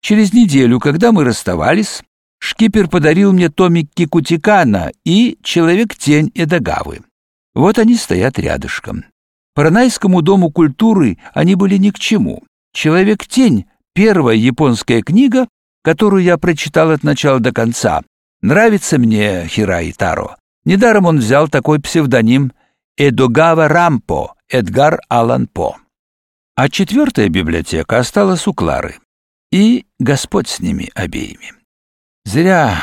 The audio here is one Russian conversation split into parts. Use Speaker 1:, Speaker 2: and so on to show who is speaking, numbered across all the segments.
Speaker 1: Через неделю, когда мы расставались, шкипер подарил мне томик Кикутикана и «Человек-тень» Эдагавы. Вот они стоят рядышком. Поронайскому дому культуры они были ни к чему. «Человек-тень» — первая японская книга, которую я прочитал от начала до конца. Нравится мне Хираи Таро. Недаром он взял такой псевдоним Эдогава Рампо, Эдгар Аллан По. А четвертая библиотека осталась у Клары. И Господь с ними обеими. Зря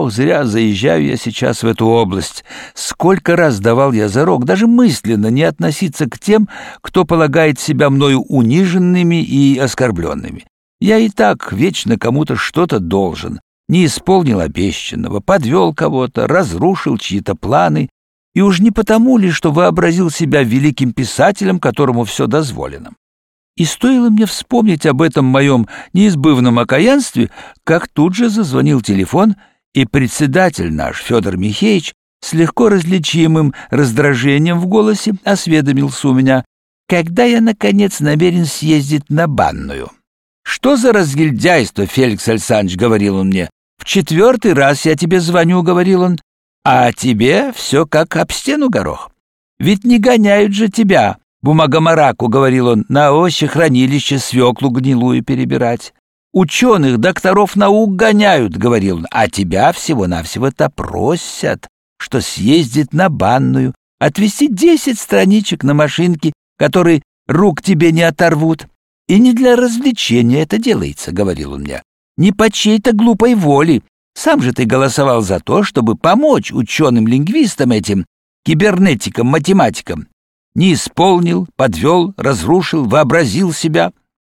Speaker 1: заезжаю я сейчас в эту область. Сколько раз давал я зарок, даже мысленно не относиться к тем, кто полагает себя мною униженными и оскорбленными. Я и так вечно кому-то что-то должен, не исполнил обещанного, подвел кого-то, разрушил чьи-то планы, и уж не потому ли, что вообразил себя великим писателем, которому все дозволено. И стоило мне вспомнить об этом моем неизбывном окаянстве, как тут же зазвонил телефон, и председатель наш, Федор Михеич, с легко различимым раздражением в голосе осведомился у меня, когда я, наконец, намерен съездить на банную. «Что за разгильдяйство, Феликс Александрович?» — говорил он мне. «В 4-й раз я тебе звоню», — говорил он, — «а тебе все как об стену горох. Ведь не гоняют же тебя, бумагомараку», — говорил он, — «на овощехранилище свеклу гнилую перебирать. Ученых, докторов наук гоняют», — говорил он, — «а тебя всего-навсего-то просят, что съездить на банную, отвезти 10 страничек на машинке, которые рук тебе не оторвут. И не для развлечения это делается», — говорил он мне, — «не по чьей-то глупой воле. Сам же ты голосовал за то, чтобы помочь ученым-лингвистам этим, кибернетикам, математикам. Не исполнил, подвел, разрушил, вообразил себя».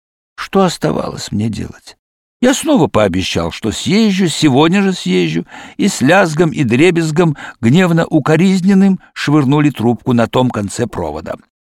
Speaker 1: Что оставалось мне делать? Я снова пообещал, что съезжу, сегодня же съезжу, и с лязгом и дребезгом, гневно укоризненным, швырнули трубку на том конце провода.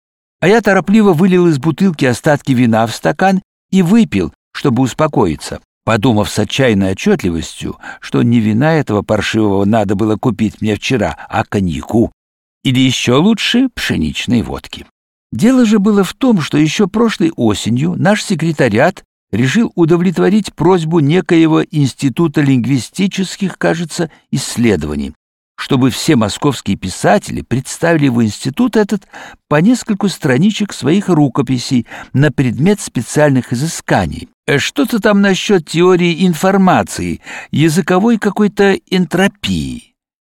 Speaker 1: А я торопливо вылил из бутылки остатки вина в стакан и выпил, чтобы успокоиться, подумав с отчаянной отчетливостью, что не вина этого паршивого надо было купить мне вчера, а коньяку, или еще лучше пшеничной водки. Дело же было в том, что еще прошлой осенью наш секретариат решил удовлетворить просьбу некоего института лингвистических, кажется, исследований, чтобы все московские писатели представили в институт этот по нескольку страничек своих рукописей на предмет специальных изысканий. Что-то там насчет теории информации, языковой какой-то энтропии.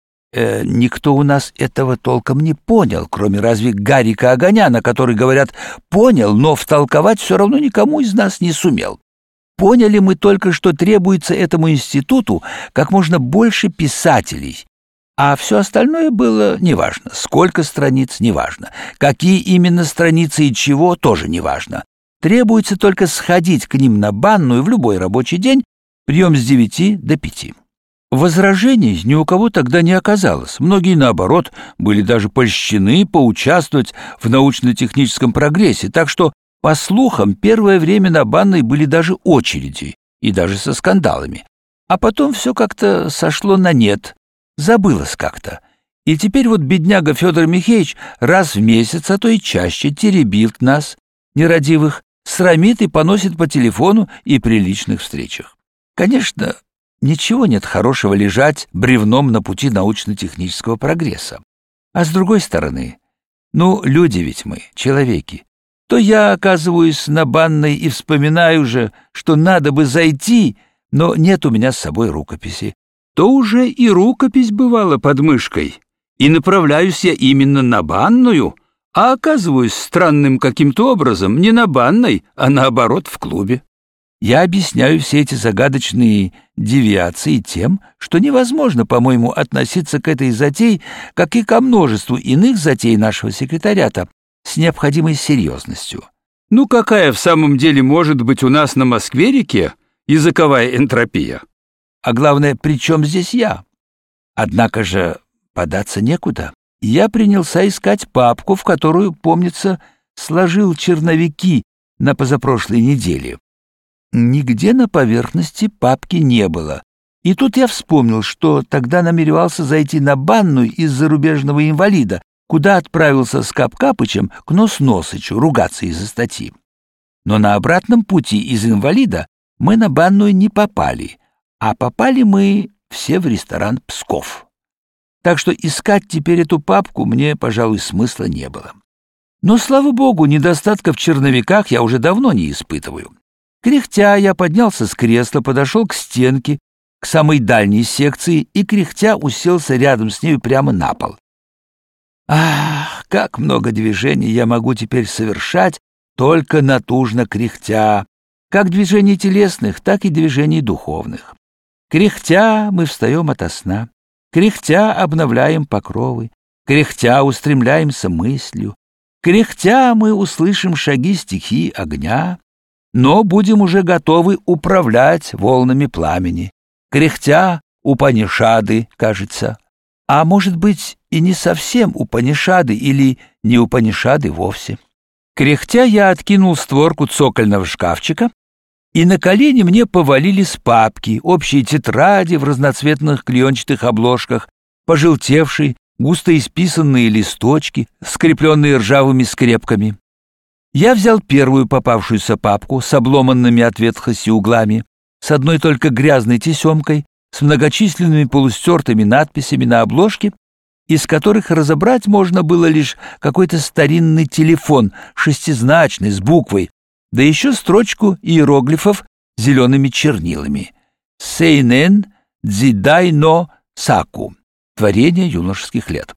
Speaker 1: Никто у нас этого толком не понял, кроме разве Гарика Огоняна, который, говорят, понял, но втолковать все равно никому из нас не сумел. Поняли мы только, что требуется этому институту как можно больше писателей, а все остальное было неважно. Сколько страниц — неважно. Какие именно страницы и чего — тоже неважно. Требуется только сходить к ним на банную в любой рабочий день, прием с 9 до 5. Возражений ни у кого тогда не оказалось. Многие, наоборот, были даже польщены поучаствовать в научно-техническом прогрессе, так что, по слухам, первое время на банной были даже очереди, и даже со скандалами. А потом все как-то сошло на нет, забылось как-то. И теперь вот бедняга Федор Михеич раз в месяц, а то и чаще, теребит нас, нерадивых, срамит и поносит по телефону и при личных встречах. Конечно, ничего нет хорошего лежать бревном на пути научно-технического прогресса. А с другой стороны, люди ведь мы, человеки. То я оказываюсь на банной и вспоминаю же, что надо бы зайти, но нет у меня с собой рукописи. То уже и рукопись бывала под мышкой, и направляюсь я именно на банную, а оказываюсь странным каким-то образом не на банной, а наоборот в клубе. Я объясняю все эти загадочные девиации тем, что невозможно, по-моему, относиться к этой затее, как и ко множеству иных затей нашего секретариата, с необходимой серьезностью. Какая в самом деле может быть у нас на Москве-реке языковая энтропия? А главное, при чем здесь я? Однако же податься некуда. Я принялся искать папку, в которую, помнится, сложил черновики на позапрошлой неделе. Нигде на поверхности папки не было. И тут я вспомнил, что тогда намеревался зайти на банную из зарубежного инвалида, куда отправился с Кап-Капычем к Нос-Носычу ругаться из-за статьи. Но на обратном пути из инвалида мы на банную не попали, а попали мы все в ресторан «Псков». Так что искать теперь эту папку мне, пожалуй, смысла не было. Но, слава богу, недостатка в черновиках я уже давно не испытываю. Кряхтя я поднялся с кресла, подошел к стенке, к самой дальней секции, и кряхтя уселся рядом с нею прямо на пол. Ах, как много движений я могу теперь совершать, только натужно кряхтя, как движений телесных, так и движений духовных. Кряхтя мы встаем ото сна, кряхтя обновляем покровы, кряхтя устремляемся мыслью, кряхтя мы услышим шаги стихии огня, но будем уже готовы управлять волнами пламени. Кряхтя Упанишады, кажется. А может быть, и не совсем Упанишады или не Упанишады вовсе. Кряхтя я откинул створку цокольного шкафчика, и на колени мне повалились папки, общие тетради в разноцветных клеенчатых обложках, пожелтевшие, густо исписанные листочки, скрепленные ржавыми скрепками. Я взял первую попавшуюся папку с обломанными от ветхости углами, с одной только грязной тесемкой, с многочисленными полустертыми надписями на обложке, из которых разобрать можно было лишь какой-то старинный телефон, шестизначный, с буквой, да еще строчку иероглифов зелеными чернилами. «Сейнен дзидай но саку» — творение юношеских лет.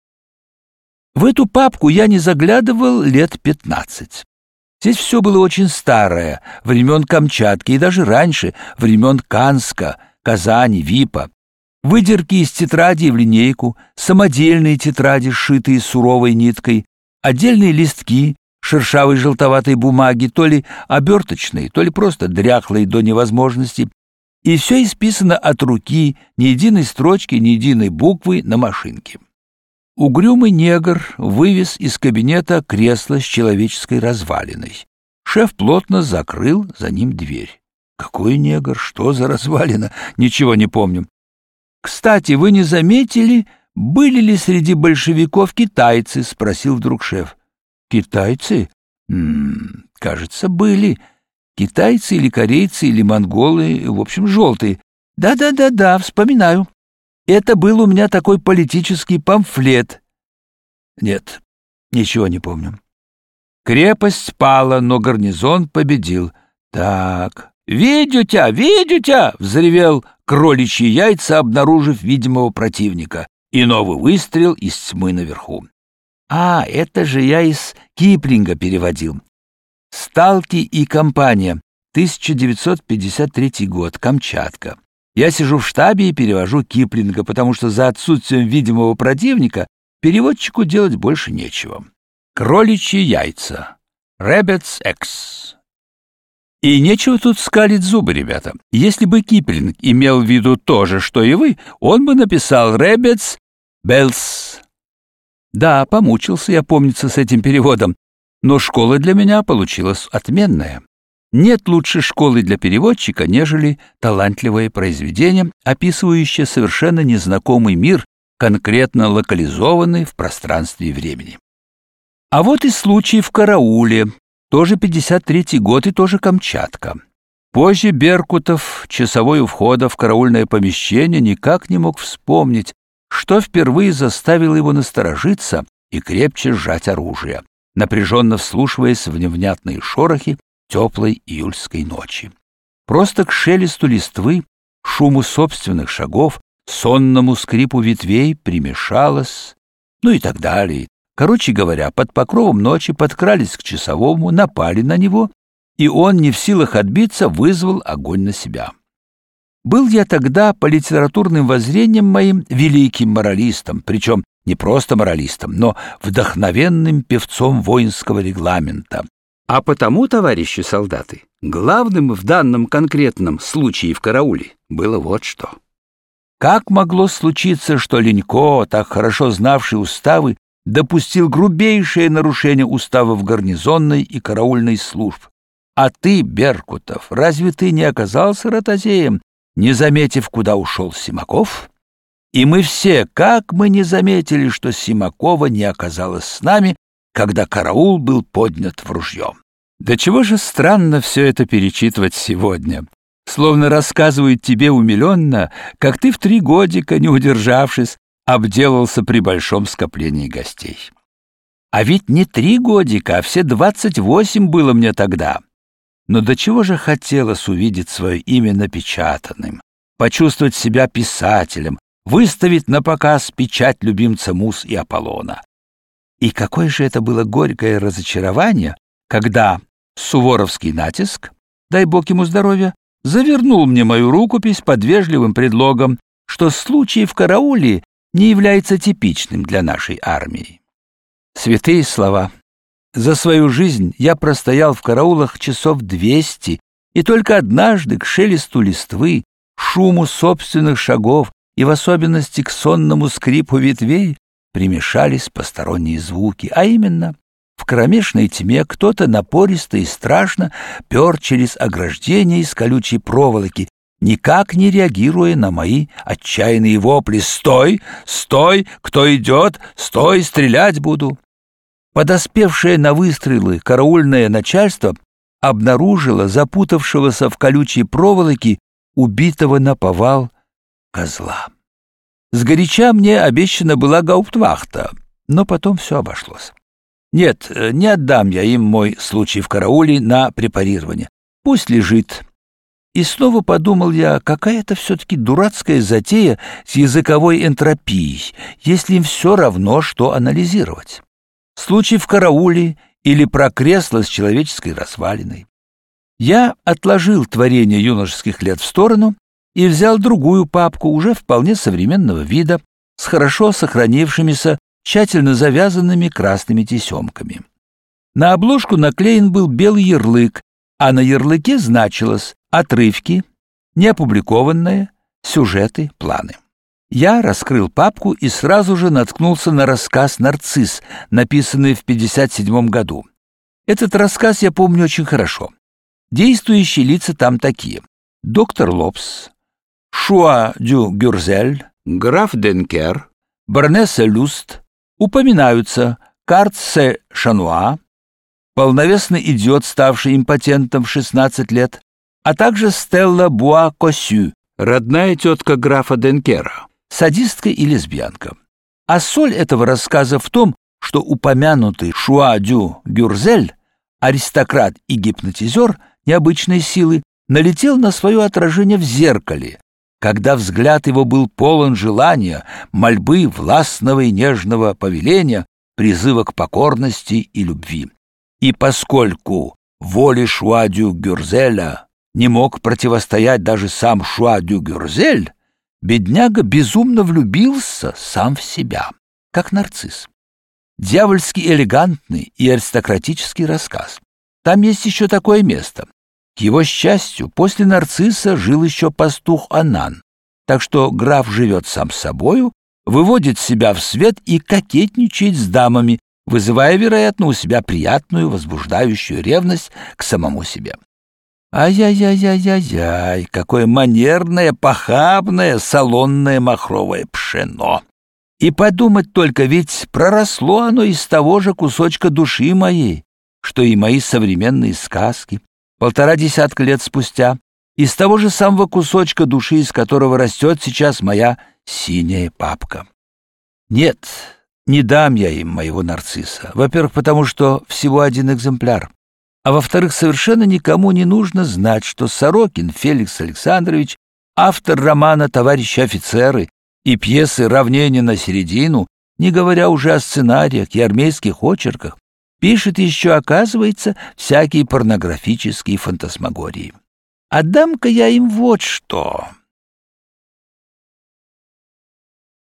Speaker 1: В эту папку я не заглядывал лет 15. Здесь все было очень старое, времен Камчатки и даже раньше, времен Канска, Казани, Випа. Выдерки из тетрадей в линейку, самодельные тетради, сшитые суровой ниткой, отдельные листки шершавой желтоватой бумаги, то ли оберточные, то ли просто дряхлые до невозможности, и все исписано от руки, ни единой строчки, ни единой буквы на машинке. Угрюмый негр вывез из кабинета кресло с человеческой развалиной. Шеф плотно закрыл за ним дверь. Какой негр? Что за развалина? Ничего не помню. Кстати, вы не заметили, были ли среди большевиков китайцы? Спросил вдруг шеф. Китайцы? Кажется, были. Китайцы или корейцы или монголы, в общем, желтые. Да, вспоминаю. Это был у меня такой политический памфлет. Нет, ничего не помню. Крепость пала, но гарнизон победил. Так, «Видю-тя! Видю-тя!» — взревел кроличьи яйца, обнаружив видимого противника, и новый выстрел из тьмы наверху. А, это же я из Киплинга переводил. «Сталки и компания», 1953 год, Камчатка. Я сижу в штабе и перевожу Киплинга, потому что за отсутствием видимого противника переводчику делать больше нечего. Кроличьи яйца. Rabbit's eggs. И нечего тут скалить зубы, ребята. Если бы Киплинг имел в виду то же, что и вы, он бы написал Rabbit's bells. Да, помучился я, помнится, с этим переводом, но школа для меня получилась отменная. Нет лучшей школы для переводчика, нежели талантливое произведение, описывающее совершенно незнакомый мир, конкретно локализованный в пространстве и времени. А вот и случай в карауле, тоже 53-й год и тоже Камчатка. Позже Беркутов, часовой у входа в караульное помещение, никак не мог вспомнить, что впервые заставило его насторожиться и крепче сжать оружие, напряженно вслушиваясь в невнятные шорохи теплой июльской ночи. Просто к шелесту листвы, шуму собственных шагов, сонному скрипу ветвей примешалось, и так далее. Короче говоря, под покровом ночи подкрались к часовому, напали на него, и он, не в силах отбиться, вызвал огонь на себя. Был я тогда по литературным воззрениям моим великим моралистом, причем не просто моралистом, но вдохновенным певцом воинского регламента. А потому, товарищи солдаты, главным в данном конкретном случае в карауле было вот что. Как могло случиться, что Ленько, так хорошо знавший уставы, допустил грубейшее нарушение уставов гарнизонной и караульной служб? А ты, Беркутов, разве ты не оказался ротозеем, не заметив, куда ушел Симаков? И мы все, как мы не заметили, что Симакова не оказалось с нами, когда караул был поднят в ружье. Да чего же странно все это перечитывать сегодня. словно рассказывают тебе умиленно, как ты в 3 годика, не удержавшись, обделался при большом скоплении гостей. А ведь не 3 годика, а все 28 было мне тогда. Но до чего же хотелось увидеть свое имя напечатанным, почувствовать себя писателем, выставить на показ печать любимца Муз и Аполлона. И какое же это было горькое разочарование, когда суворовский натиск, дай бог ему здоровья, завернул мне мою рукопись под вежливым предлогом, что случай в карауле не является типичным для нашей армии. Святые слова. За свою жизнь я простоял в караулах часов 200, и только однажды к шелесту листвы, шуму собственных шагов и в особенности к сонному скрипу ветвей примешались посторонние звуки, а именно в кромешной тьме кто-то напористо и страшно пер через ограждение из колючей проволоки, никак не реагируя на мои отчаянные вопли: «Стой! Стой! Кто идет? Стой! Стрелять буду!» Подоспевшее на выстрелы караульное начальство обнаружило запутавшегося в колючей проволоке убитого наповал козла. Сгоряча мне обещана была гауптвахта, но потом все обошлось. Нет, не отдам я им мой случай в карауле на препарирование. Пусть лежит. И снова подумал я, какая-то все-таки дурацкая затея с языковой энтропией, если им все равно, что анализировать. Случай в карауле или про кресло с человеческой развалиной. Я отложил творение юношеских лет в сторону и взял другую папку, уже вполне современного вида, с хорошо сохранившимися, тщательно завязанными красными тесемками. На обложку наклеен был белый ярлык, а на ярлыке значилось «Отрывки», «Неопубликованные», «Сюжеты», «Планы». Я раскрыл папку и сразу же наткнулся на рассказ «Нарцисс», написанный в 1957 году. Этот рассказ я помню очень хорошо. Действующие лица там такие: доктор Лобс, Шуа дю Гюрзель, граф Денкер, баронесса Люст, упоминаются Карт-Се Шануа, полновесный идиот, ставший импотентом в 16 лет, а также Стелла Буа-Косю, родная тетка графа Денкера, садистка и лесбиянка. А соль этого рассказа в том, что упомянутый Шуа дю Гюрзель, аристократ и гипнотизер необычной силы, налетел на свое отражение в зеркале, когда взгляд его был полон желания, мольбы, властного и нежного повеления, призыва к покорности и любви. И поскольку воле Шуа дю Гюрзеля не мог противостоять даже сам Шуа дю Гюрзель, бедняга безумно влюбился сам в себя, как нарцисс. Дьявольски элегантный и аристократический рассказ. Там есть еще такое место. К его счастью, после нарцисса жил еще пастух Анан, так что граф живет сам с собою, выводит себя в свет и кокетничает с дамами, вызывая, вероятно, у себя приятную, возбуждающую ревность к самому себе. Ай-яй-яй-яй-яй-яй, какое манерное, похабное, салонное махровое пшено! И подумать только, ведь проросло оно из того же кусочка души моей, что и мои современные сказки, 1,5 десятка лет спустя, из того же самого кусочка души, из которого растет сейчас моя синяя папка. Нет, не дам я им моего нарцисса. Во-первых, потому что всего 1 экземпляр. А во-вторых, совершенно никому не нужно знать, что Сорокин Феликс Александрович, автор романа «Товарищи офицеры» и пьесы «Равнение на середину», не говоря уже о сценариях и армейских очерках, пишет еще, оказывается, всякие порнографические фантасмагории. Отдам-ка я им вот что.